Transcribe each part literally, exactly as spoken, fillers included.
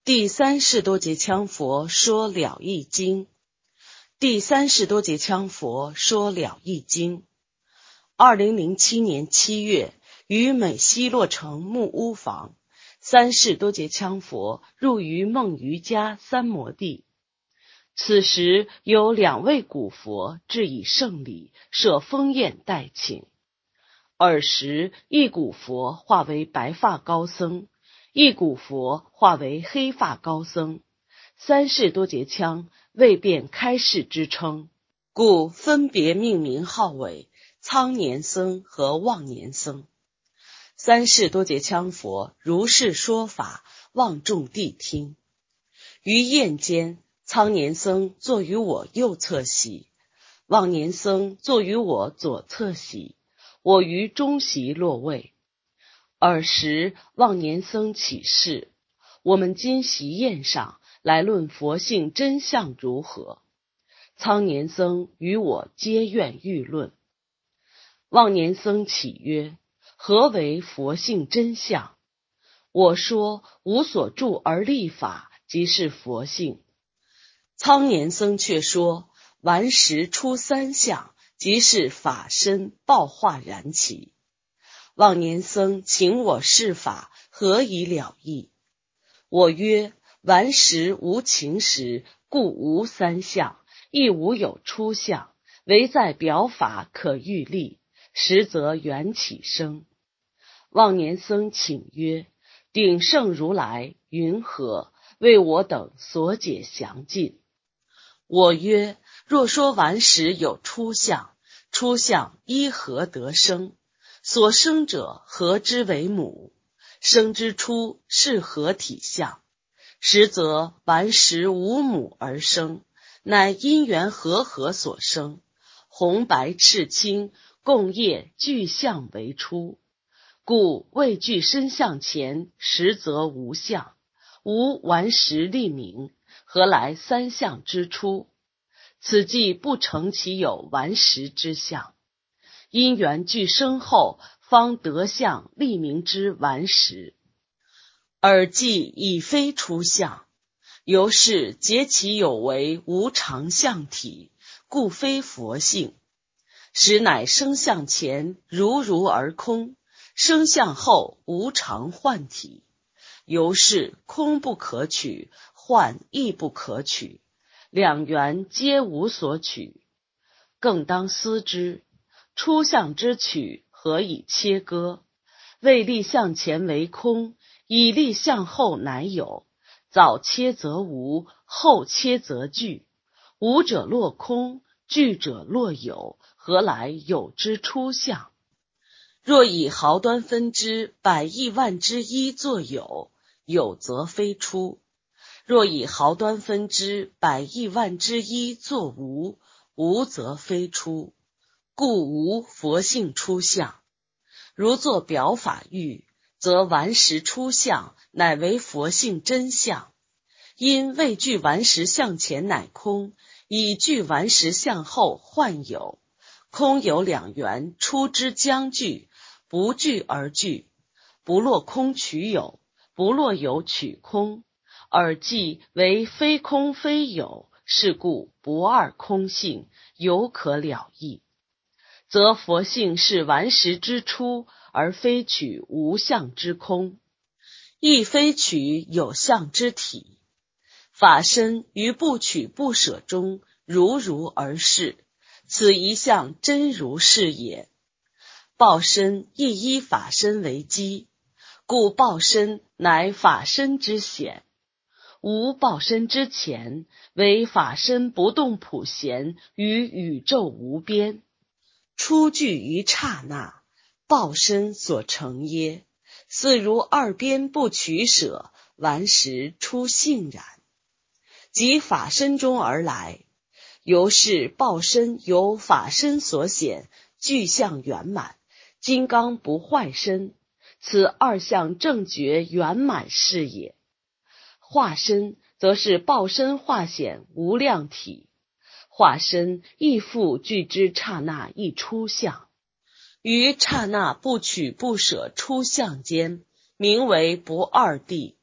第三世多杰羌佛说了义经。第三世多杰羌佛说了义经。二零零七年七月，于美西洛城木屋房，三世多杰羌佛入于梦瑜伽三摩地。此时有两位古佛致以圣礼，设封宴待请。尔时一古佛化为白发高僧，一古佛化为黑发高僧，三世多杰羌未便开示之称，故分别命名号为苍年僧和望年僧。三世多杰羌佛如是说法，望众谛听。于宴间，苍年僧坐于我右侧席，望年僧坐于我左侧席，我于中席落位。尔时望年僧起誓，我们今席宴上来论佛性真相如何？苍年僧与我皆愿欲论。望年僧起曰：何为佛性真相？我说：无所住而立法，即是佛性。苍年僧却说：顽石出三相，即是法身报化然起。望年僧请我示法，何以了义？我曰：顽石无情时，故无三相，亦无有出相，唯在表法可欲立，实则缘起生。望年僧请曰：鼎圣如来云何？为我等所解详尽。我曰：若说顽石有出相，出相依何得生？所生者何之为母？生之初是何体相？实则顽石无母而生，乃因缘和合所生，红白赤青共业具相为出，故未具身相前，实则无相，无顽石立名，何来三相之出？此即不成其有顽石之相，因缘具生后，方得相立名之顽石。尔既已非出相，由是结其有为无常相体，故非佛性。实乃生相前如如而空，生相后无常幻体。由是空不可取，幻亦不可取，两缘皆无所取。更当思之，出相之取何以切割？未立相前为空，以立相后乃有，早切则无，后切则具。无者落空，具者落有，何来有之出相？若以毫端分之百亿万之一作有，有则非出；若以毫端分之百亿万之一作无，无则非出。故无佛性出相。如作表法喻，则顽石出相，乃为佛性真相。因未具顽石相前乃空，以具顽石相后幻有。空有两缘，出之将具，不具而具，不落空取有，不落有取空，尔即为非空非有，是故不二空性，犹可了义。则佛性是顽石之出，而非取无相之空，亦非取有相之体。法身于不取不舍中如如而是，此一相真如是也。报身亦依法身为基，故报身乃法身之显。无报身之前，为法身不动普贤于宇宙无边，出具于刹那，报身所成耶？似如二边不取舍，顽石出性然。即法身中而来，由是报身由法身所显，具相圆满，金刚不坏身，此二相正觉圆满是也。化身则是报身化显无量体，化身亦复具之刹那一出相，于刹那不取不舍出相间，名为不二谛。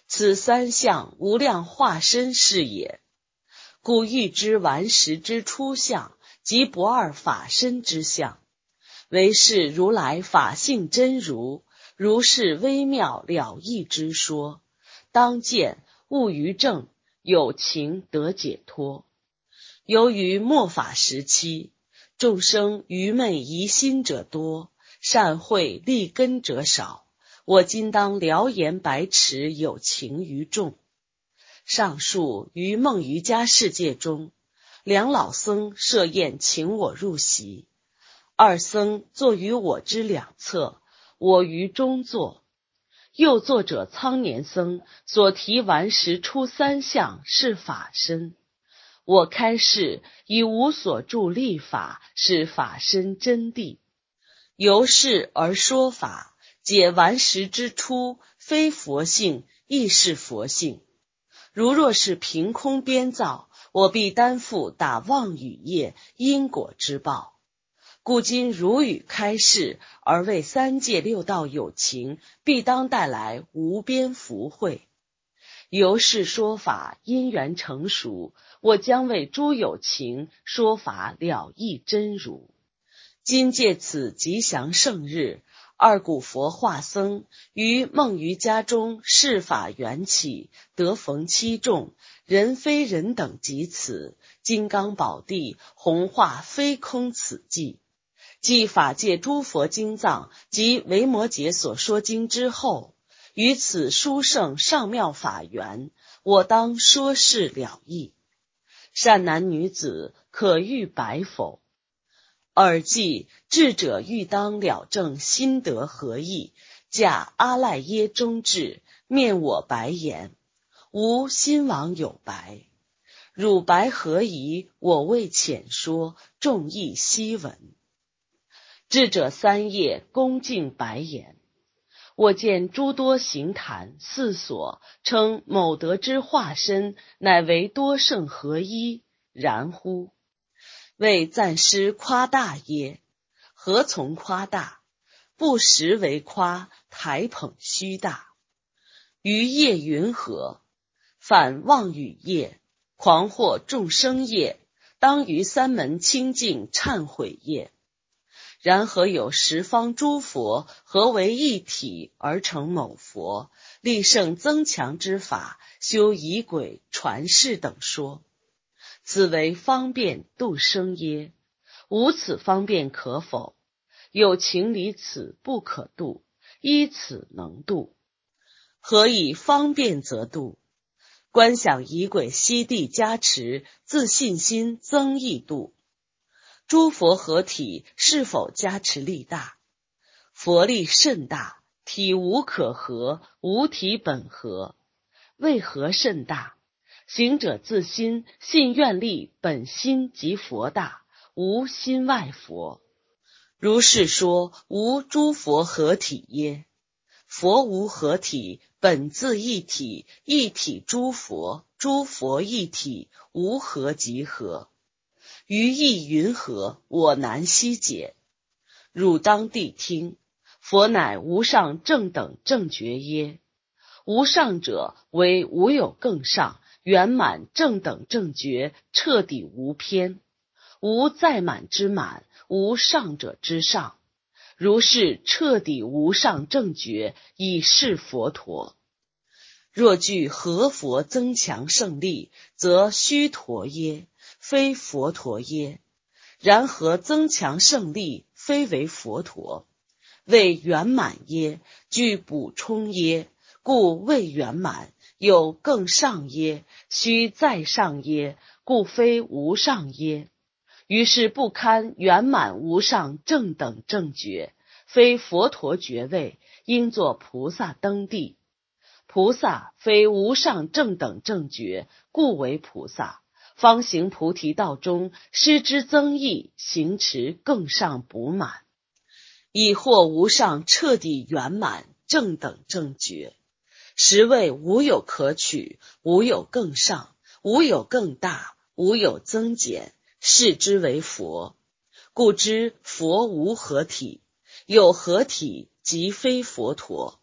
此三相无量化身是也。故欲知顽实之初相，即不二法身之相。唯是如来法性真如，如是微妙了义之说，当见悟于正，有情得解脱。由于末法时期，众生愚昧疑心者多，善慧利根者少，我今当疗言白持有情于众。上述于梦瑜伽世界中，两老僧设宴请我入席，二僧坐于我之两侧，我于中坐。右坐者苍年僧所提顽实出三相是法身，我开示以无所著立法是法身真谛，由是而说法，解顽实之初非佛性亦是佛性。如若是凭空编造，我必担负打妄语业因果之报。故今如语开示，而为三界六道有情，必当带来无边福慧。由是说法因缘成熟，我将为诸有情说法了义真如。今借此吉祥圣日，二古佛化僧于梦瑜伽中释法缘起，得逢七众，人非人等及此，金刚宝地弘化非空此际。继法界诸佛经藏及维摩诘所说经之后，于此殊胜上妙法缘，我当说是了义。善男女子可欲白否？尔即智者欲当了证心得合意，驾阿赖耶中智，面我白言：吾心王有白。汝白何宜？我为浅说，众亦悉闻。智者三业恭敬白言：我见诸多行坛四所，称某德之化身，乃为多圣合一，然乎？为赞师夸大耶？何从夸大？不实为夸，抬捧虚大。于业云何？反妄语业，狂惑众生业，当于三门清净忏悔业。然何有十方诸佛合为一体而成某佛，立圣增强之法，修仪轨传世等说？此为方便度生耶？无此方便可否？有情离此不可度，依此能度。何以方便则度？观想仪轨悉地加持，自信心增益度。诸佛合体是否加持力大？佛力甚大，体无可合，无体本合。为何甚大？行者自心信愿力本心即佛大，无心外佛。如是说，无诸佛合体耶？佛无合体，本自一体，一体诸佛，诸佛一体，无合即合。于意云何？我难悉解。汝当谛听。佛乃无上正等正觉耶？无上者为无有更上，圆满正等正觉，彻底无偏，无再满之满，无上者之上。如是彻底无上正觉，已是佛陀。若具合佛增强胜利，则须陀耶？非佛陀耶？然何增强胜利，非为佛陀？为圆满耶？具补充耶？故未圆满。有更上耶？须再上耶？故非无上耶？于是不堪圆满无上正等正觉，非佛陀觉位，应作菩萨登地。菩萨非无上正等正觉，故为菩萨。方行菩提道中，施之增益，行持更上补满，以获无上彻底圆满正等正觉。实谓无有可取，无有更上，无有更大，无有增减，是之为佛。故知佛无合体，有合体即非佛陀。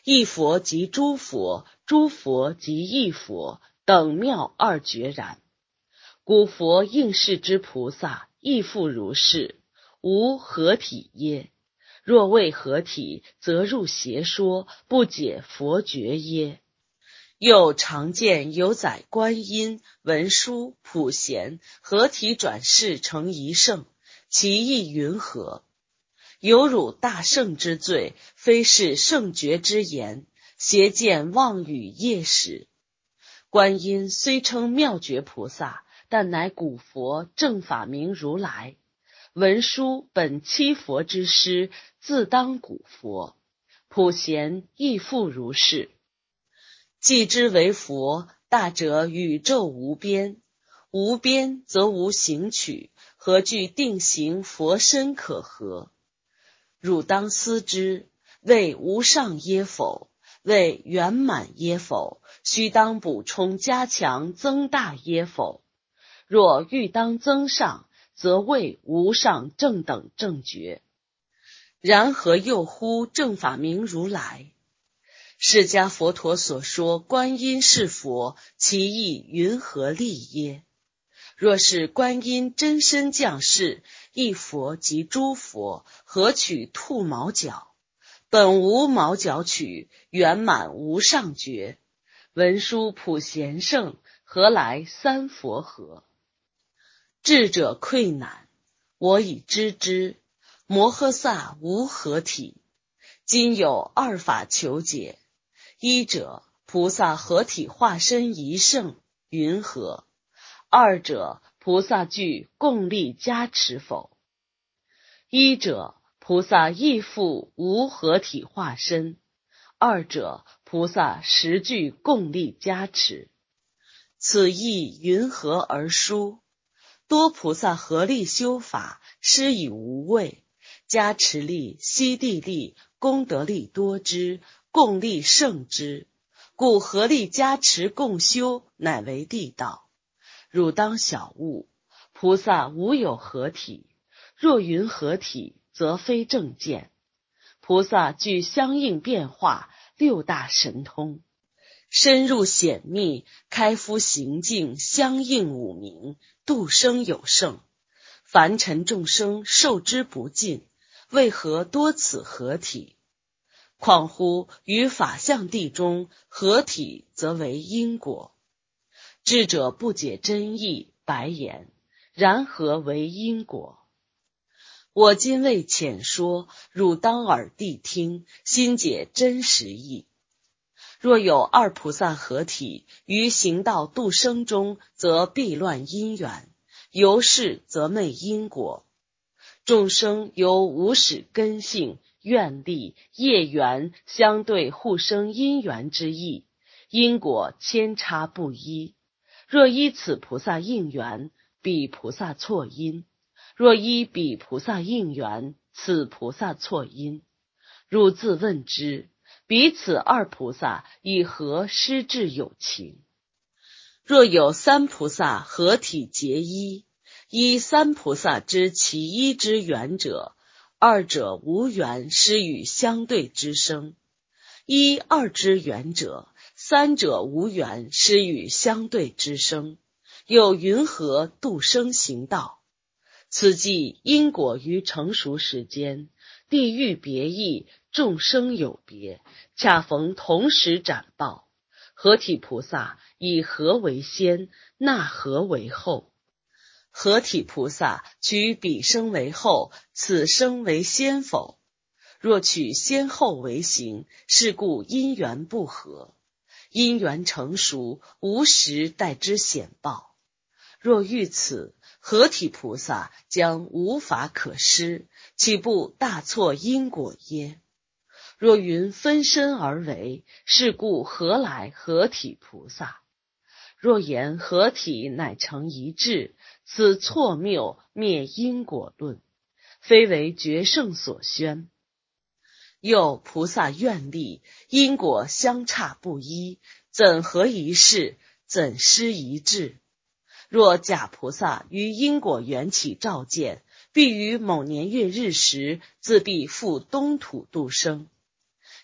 一佛即诸佛，诸佛即一佛，等妙二绝然。古佛应世之菩萨，亦复如是，无合体耶？若谓合体，则入邪说，不解佛觉耶？又常见有载观音、文殊、普贤合体转世成一圣，其意云何？有辱大圣之罪，非是圣觉之言，邪见妄语业使。观音虽称妙觉菩萨，但乃古佛正法明如来。文殊本七佛之师，自当古佛。普贤亦复如是。既之为佛，大者宇宙无边，无边则无行取，何惧定行佛身可合？汝当思之，谓无上耶否？谓圆满耶否？须当补充加强增大耶否？若欲当增上，则谓无上正等正觉。然何又乎正法明如来？释迦佛陀所说观音是佛，其意云何立耶？若是观音真身降世，一佛即诸佛，何取兔毛角？本无毛角取，圆满无上觉。文殊普贤圣，何来三佛合？智者愧难，我已知之。摩诃萨无合体，今有二法求解。一者，菩萨合体化身一圣，云何？二者，菩萨具共力加持否？一者，菩萨亦复无合体化身；二者，菩萨实具共力加持。此意云何而殊？多菩萨合力修法，施以无畏，加持力、悉地力、功德力多之，共力胜之，故合力加持共修，乃为地道。汝当晓悟，菩萨无有合体，若云合体，则非正见。菩萨具相应变化，六大神通，深入显密，开敷行径，相应五明，度生有圣。凡尘众生受之不尽，为何多此合体？况乎于法相地中，合体则为因果。智者不解真义，白言：然何为因果？我今为浅说，汝当耳谛听，心解真实义。若有二菩萨合体，于行道度生中，则必乱因缘，由是则昧因果。众生由无始根性、愿力、业缘相对互生因缘之意，因果千差不一。若依此菩萨应缘，彼菩萨错因；若依彼菩萨应缘，此菩萨错因。汝自问之，彼此二菩萨以何施至有情？若有三菩萨合体结一，依三菩萨之其一之缘者，二者无缘，施与相对之生；依二之缘者，三者无缘，施与相对之生。又云何度生行道？此即因果于成熟时间，地域别异，众生有别，恰逢同时展报。合体菩萨以何为先，那何为后？合体菩萨取彼生为后，此生为先否？若取先后为行，是故因缘不合。因缘成熟，无时待之显报。若遇此，合体菩萨将无法可施，岂不大错因果耶？若云分身而为，是故何来合体菩萨？若言合体乃成一致，此错谬灭因果论，非为觉圣所宣。又菩萨愿力因果相差不一，怎合一事？怎施一致？若假菩萨于因果缘起照见，必于某年月日时，自必复东土度生。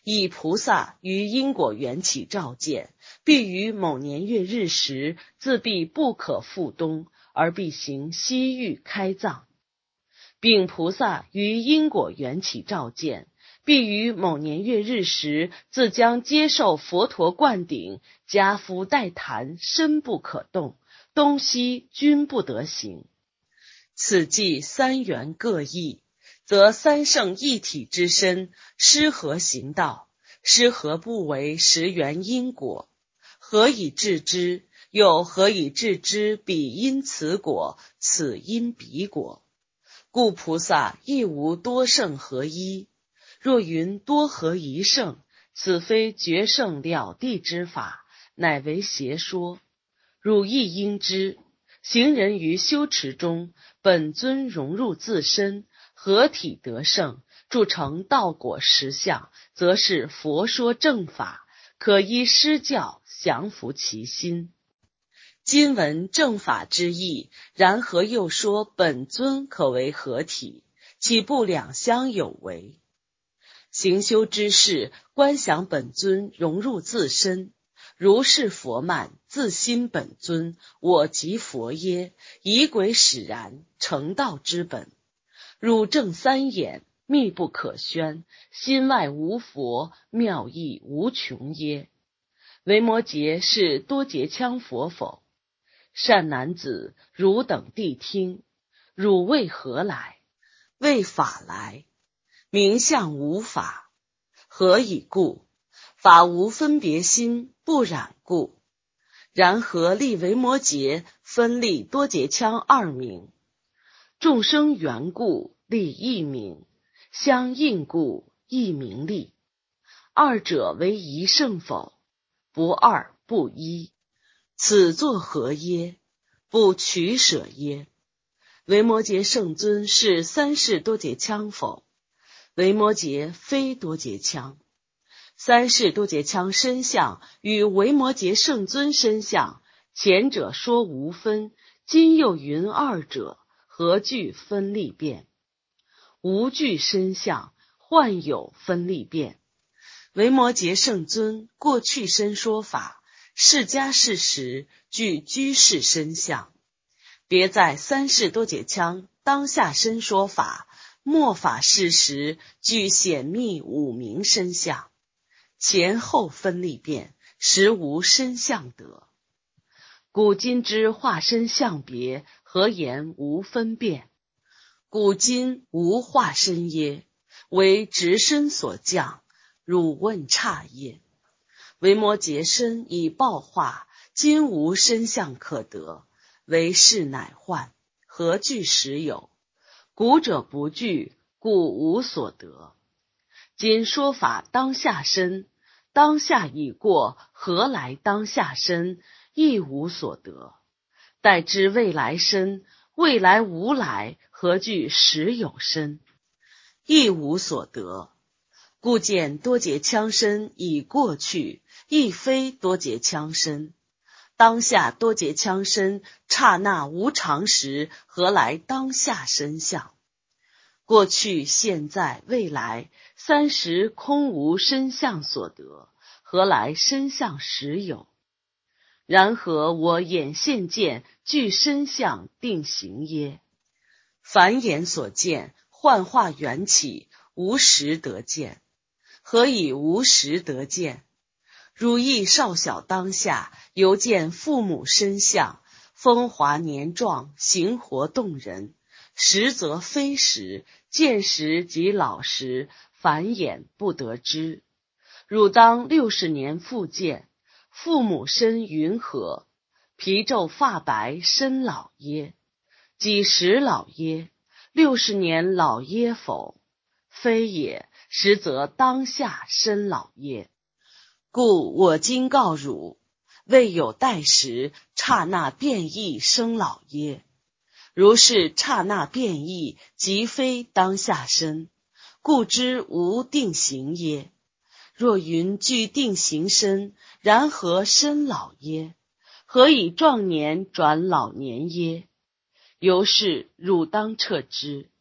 以菩萨于因果缘起照见，必于某年月日时，自必不可复东，而必行西域开藏。并菩萨于因果缘起照见，必于某年月日时，自将接受佛陀灌顶，家夫待坛，身不可动，东西均不得行。此即三缘各异，则三圣一体之身，失和行道，失和不为实缘因果，何以治之？又何以治之？彼因此果，此因彼果。故菩萨亦无多圣合一。若云多合一圣，此非绝圣了地之法，乃为邪说。汝亦应知，行人于修持中，本尊融入自身，合体得圣，铸成道果实相，则是佛说正法，可依师教，降伏其心。今闻正法之意，然何又说本尊可为合体？岂不两相有违？行修之事，观想本尊融入自身，如是佛曼，自心本尊，我即佛耶，以鬼使然，成道之本。汝正三眼，密不可宣，心外无佛，妙义无穷耶。维摩诘是多杰羌佛否？善男子，汝等谛听，汝为何来？为法来。名相无法，何以故？法无分别心，不染故。然何立维摩诘，分立多杰羌二名？众生缘故，立一名；相应故，一名立。二者为一圣否？不二不一。此作何耶？不取舍耶？维摩诘圣尊是三世多杰羌否？维摩诘非多杰羌。三世多杰羌身相与维摩诘圣尊身相，前者说无分，今又云二者，何惧分立变？无惧身相，幻有分立变。维摩诘圣尊过去身说法，释迦世时具居士身相，别在三世多杰羌当下身说法，末法世时具显密五明身相，前后分立变，实无身相得。古今之化身相别，何言无分辨？古今无化身耶？为直身所降，汝问差耶？维摩诘身已报化，今无身相可得，为是乃幻，何惧实有？古者不惧，故无所得。今说法当下身，当下已过，何来当下身？亦无所得。待知未来身，未来无来，何惧实有身？亦无所得。故见多杰羌身已过去，亦非多杰羌身。当下多杰羌身刹那无常时，何来当下身相？过去现在未来三时空无身相所得，何来身相实有？然何我眼现见，具身相定行耶？凡眼所见，幻化缘起，无实得见。何以无实得见？汝亦少小当下，犹见父母身相，风华年壮，形活动人，实则非实，见时即老时，凡眼不得知。汝当六十年复见，父母身云何？皮皱发白，身老耶？几时老耶？六十年老耶否？非也，实则当下身老耶？故我今告汝，未有待时，刹那变异生老耶？如是刹那变异，即非当下身，故知无定行耶？若云具定行身，然何身老耶？何以壮年转老年耶？由是汝当彻知，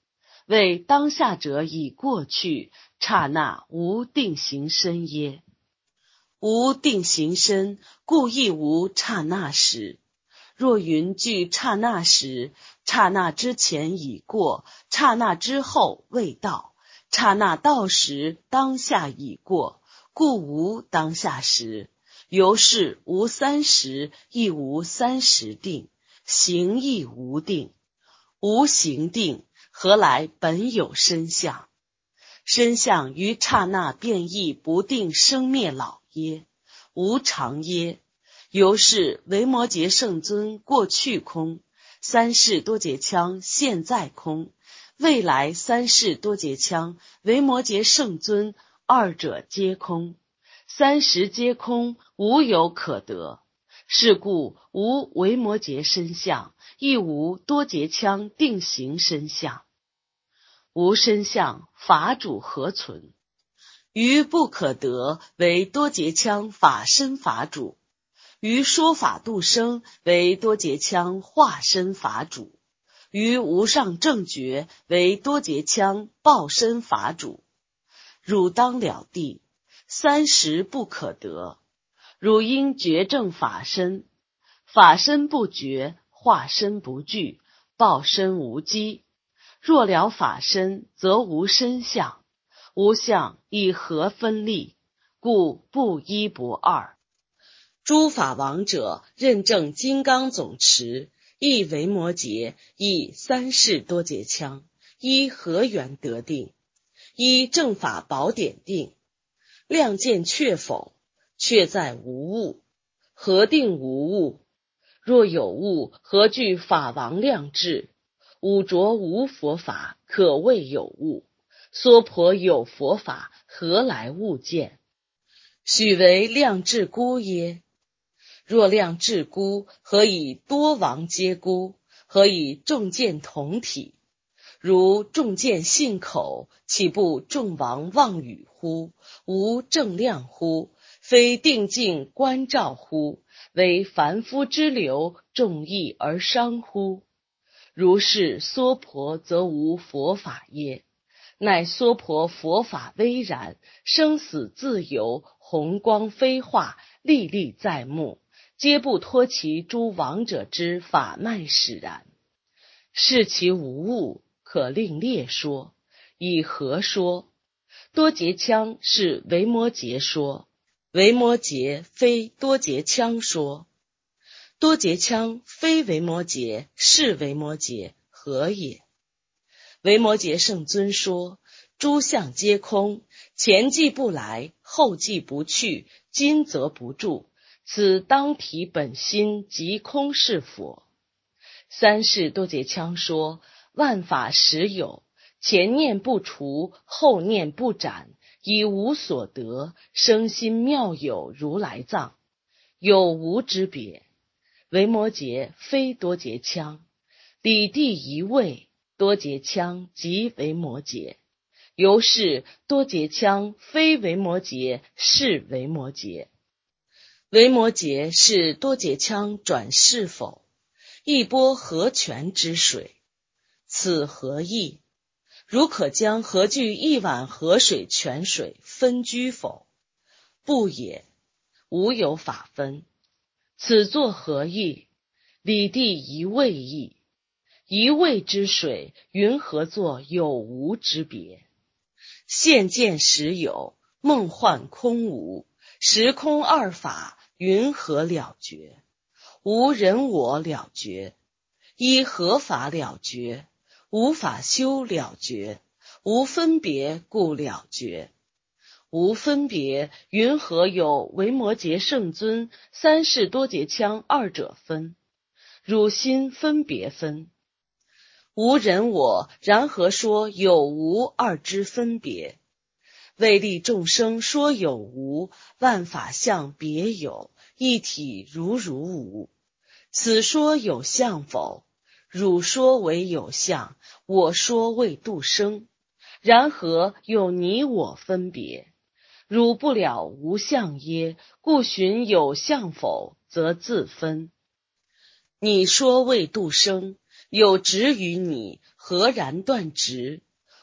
谓当下者已过去，刹那无定形身耶？无定形身，故亦无刹那时。若云具刹那时，刹那之前已过，刹那之后未到，刹那到时，当下已过，故无当下时。由是无三时，亦无三时定，行亦无定。无行定，何来本有身相？身相于刹那变异不定生灭老耶？无常耶？由是维摩诘圣尊过去空，三世多杰羌现在空，未来三世多杰羌维摩诘圣尊二者皆空，三时皆空，无有可得。是故无维摩诘身相，亦无多杰羌定行身相。无身相，法主何存？于不可得为多杰羌法身法主，于说法度生为多杰羌化身法主，于无上正觉为多杰羌报身法主。汝当了地，三时不可得。汝应觉正法身，法身不觉，化身不具，报身无机。若了法身，则无身相，无相以何分立？故不一不二。诸法王者认证金刚总持，亦维摩诘，亦三世多杰羌，依何缘得定？依正法宝典定。量见确否？确在无物。何定无物？若有物，何惧法王量智？五浊无佛法，可谓有物；娑婆有佛法，何来物见？许为量智孤耶？若量智孤，何以多王皆孤？何以众见同体？如众见信口，岂不众王妄语乎？无正量乎？非定境观照乎？为凡夫之流，众义而伤乎？如是娑婆，则无佛法耶？乃娑婆佛法微然，生死自由，红光飞化，历历在目，皆不脱其诸王者之法脉使然。是其无物，可令列说。以何说？多杰羌是维摩诘说，维摩诘非多杰羌说。多杰羌非维摩诘，是维摩诘，何也？维摩诘圣尊说，诸相皆空，前既不来，后既不去，今则不住，此当体本心即空是佛。三世多杰羌说，万法实有，前念不除，后念不斩，已无所得，生心妙有如来藏，有无之别。维摩诘非多杰羌，理地一位，多杰羌即维摩诘。由是多杰羌非维摩诘，是维摩诘。维摩诘是多杰羌转世否？一波河泉之水，此何意？如可将河具一碗河水泉水分居否？不也，无有法分。此作何意？理地一味意。一味之水，云何作有无之别？现见实有，梦幻空无，时空二法，云何了绝？无人我了绝，依何法了绝？无法修了绝，无分别故了绝。无分别，云何有维摩诘圣尊三世多杰羌二者分？汝心分别分。无人我，然何说有无二之分别？为利众生说有无，万法相别有，一体如如无。此说有相否？汝说为有相，我说为度生。然何有你我分别？汝不了无相耶？故寻有相否，则自分。你说为度生，有执于你，何然断执？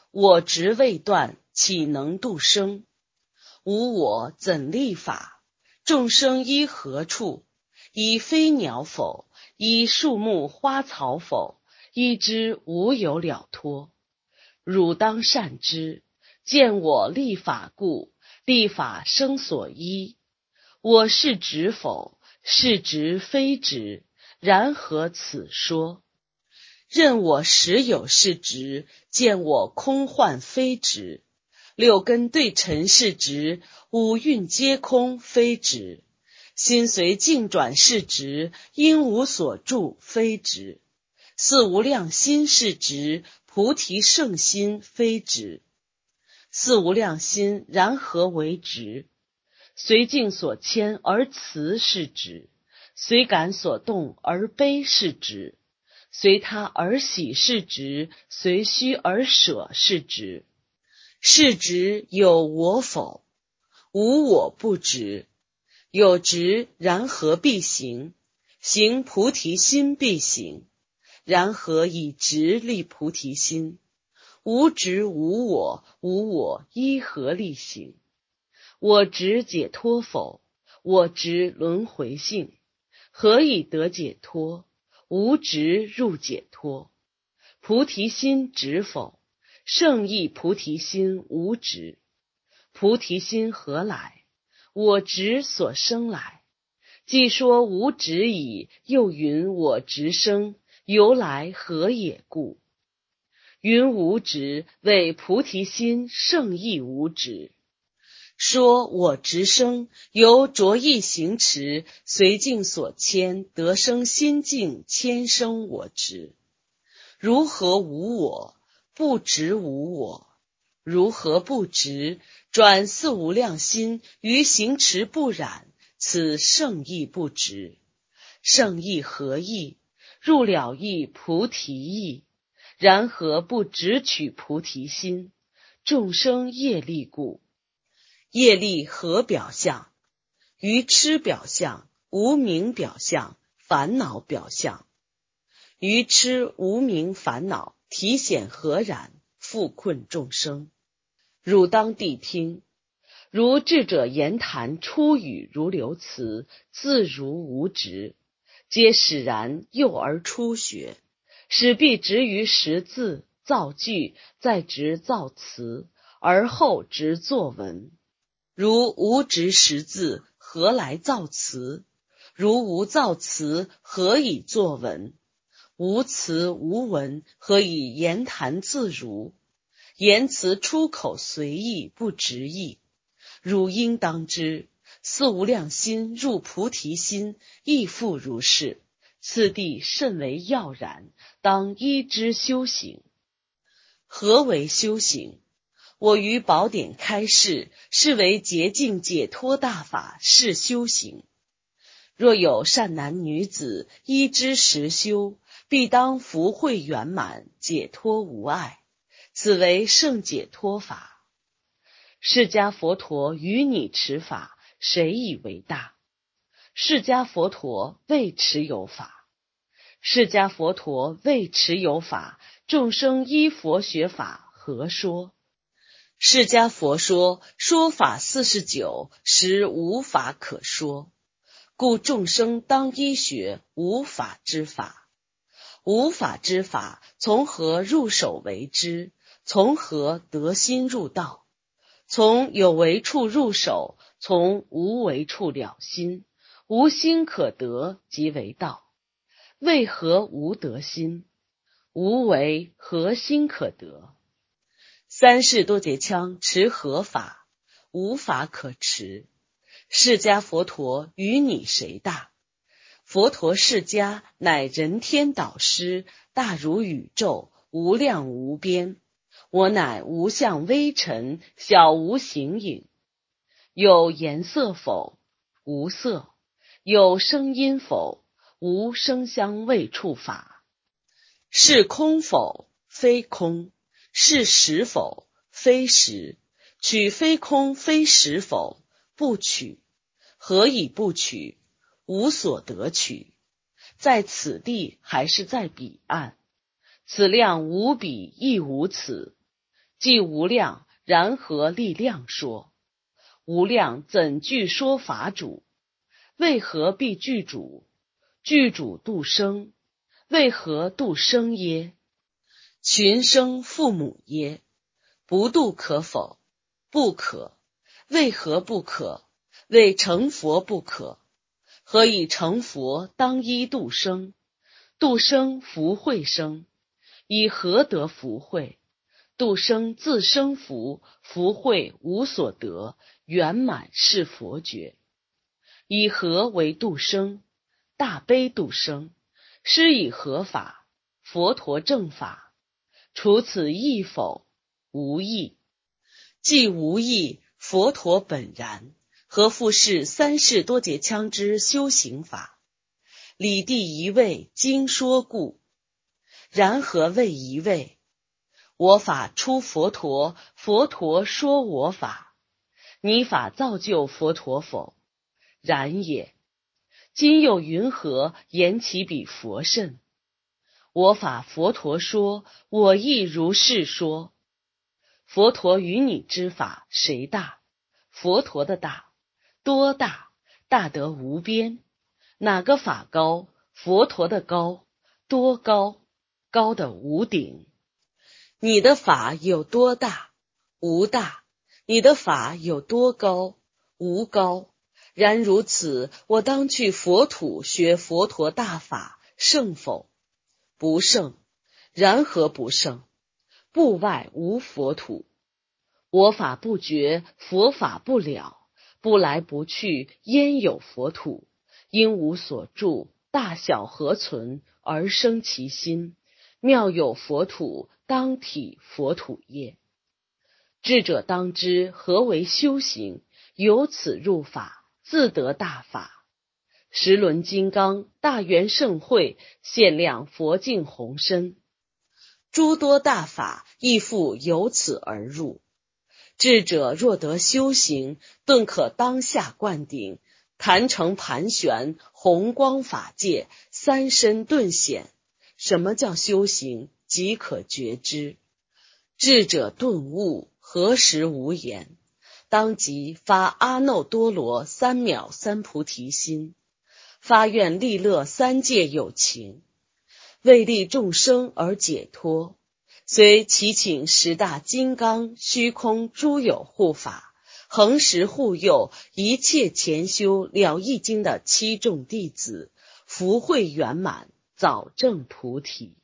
我执未断，岂能度生？无我怎立法？众生依何处？依飞鸟否？依树木花草否？依之无有了脱。汝当善之，见我立法故，立法生所依。我是执否？是执非执，然何此说？任我实有是执，见我空幻非执。六根对尘是执，五蕴皆空非执。心随境转是执，因无所住非执。四无量心是执，菩提圣心非执。四无量心然何为执？随境所牵而慈是执，随感所动而悲是执，随他而喜是执，随虚而舍是执。是执有我否？无我不执。有执然何必行？行菩提心必行。然何以执立菩提心？无执无我，无我依何立行？我执解脱否？我执轮回性。何以得解脱？无执入解脱。菩提心执否？圣意菩提心无执。菩提心何来？我执所生来。既说无执矣，又云我执生，由来何也故？云无执，谓菩提心圣意无执。说我执生，由着意行持，随境所牵，得生心境，牵生我执。如何无我？不执无我。如何不执？转四无量心，于行持不染，此圣意不执。圣意何意？入了义菩提意。然何不执取菩提心？众生业力故。业力何表象？愚痴表象，无明表象，烦恼表象。愚痴无明烦恼，体显何然？复困众生。汝当谛听。如智者言谈，出语如流词，自如无执，皆使然，幼而初学，使必执于识字造句，再执造词，而后执作文。如无执识字，何来造词？如无造词，何以作文？无词无文，何以言谈自如？言辞出口随意，不执意。汝应当知，四无量心入菩提心，亦复如是。此地甚为要然，当依之修行。何为修行？我于宝典开示，是为洁净解脱大法，是修行。若有善男女子依之实修，必当福慧圆满，解脱无碍，此为圣解脱法。释迦佛陀于你持法，谁以为大？释迦佛陀未持有法。释迦佛陀未持有法，众生依佛学法，何说？释迦佛说，说法四十九，实无法可说。故众生当依学无法之法。无法之法，从何入手为之？从何得心入道？从有为处入手，从无为处了心。无心可得，即为道。为何无得心？无为何心可得？三世多杰羌持何法？无法可持。释迦佛陀与你谁大？佛陀释迦乃人天导师，大如宇宙，无量无边。我乃无相微尘，小无形影。有颜色否？无色。有声音否？无声香味触法。是空否？非空。是实否？非实。取非空非实否？不取。何以不取？无所得取。在此地还是在彼岸？此量无彼亦无此。 即无量，然何立量说？无量怎具说法主？为何必具主？具主度生，为何度生耶？群生父母耶？不度可否？不可。为何不可？为成佛不可。何以成佛当依度生？度生福慧生，以何得福慧？度生自生福，福慧无所得，圆满是佛觉。以何为度生？大悲度生。施以何法？佛陀正法。除此义否？无义。既无义，佛陀本然，何复是三世多劫羌之修行法？理第一位经说故。然何谓一位？我法出佛陀，佛陀说我法。你法造就佛陀否？然也。今又云何言其比佛甚？我法佛陀说，我亦如是说。佛陀与你之法谁大？佛陀的大。多大？大得无边。哪个法高？佛陀的高。多高？高的无顶。你的法有多大？无大。你的法有多高？无高。然如此，我当去佛土学佛陀大法，胜否？不胜。然何不胜？部外无佛土。我法不绝，佛法不了，不来不去，焉有佛土？因无所住，大小何存，而生其心？妙有佛土，当体佛土耶？智者当知何为修行，由此入法，自得大法。十轮金刚大圆盛会，限量佛境宏深，诸多大法亦复由此而入。智者若得修行，顿可当下灌顶，坛城盘旋，红光法界，三身顿显。什么叫修行？即可觉知。智者顿悟，何时无言？当即发阿耨多罗三藐三菩提心，发愿利乐三界有情，为利众生而解脱。虽祈请十大金刚虚空诸有护法，恒时护佑一切前修了义经的七众弟子，福慧圆满，早证菩提。